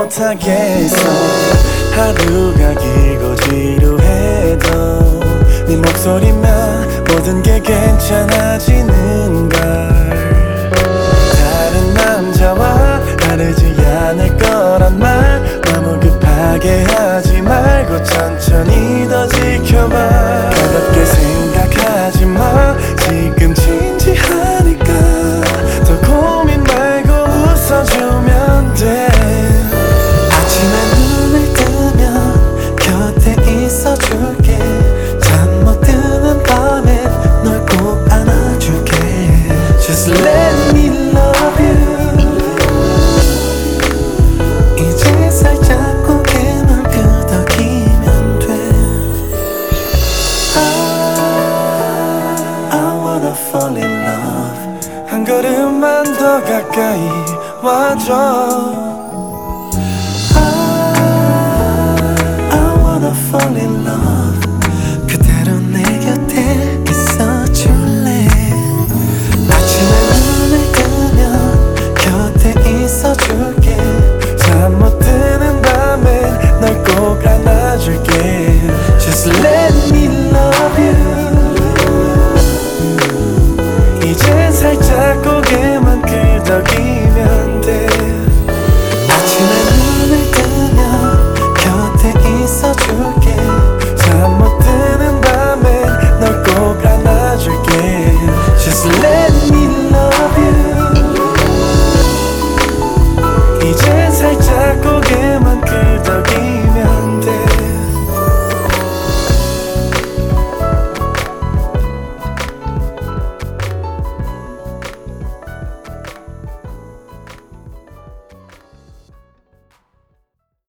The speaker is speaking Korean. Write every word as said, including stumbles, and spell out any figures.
못하겠어. 하루가 길고 지루해도 네 목소리면 모든 게 괜찮아지는 걸. 다른 남자와 다르지 않을 거란 말 너무 급하게 하지 말고 천천히 더 지켜봐. 가볍게 생각하지 마. 지금 진지하니까 더 고민 말고 웃어주면 돼. 아침에 눈을 뜨면 곁에 있어줄게. 잠 못 드는 밤에 널 꼭 안아줄게. Just let me love you. 이제 살짝 고개만 끄덕이면 돼. I, I wanna fall in love. 한 걸음만 더 가까이 와줘.